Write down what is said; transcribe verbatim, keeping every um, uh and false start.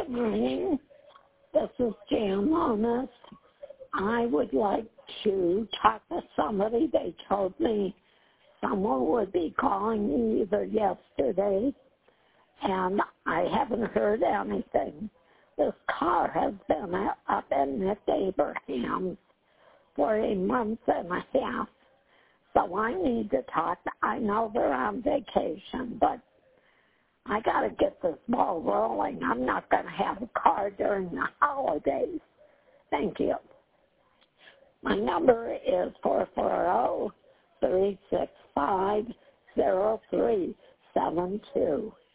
Good morning. This is Jan Honest. I would like to talk to somebody. They told me someone would be calling me either yesterday, and I haven't heard anything. This car has been up in Nick Abraham's for a month and a half, so I need to talk. I know they're on vacation, but I got to get this ball rolling. I'm not going to have a car during the holidays. Thank you. My number is four four zero, three six five, zero three seven two.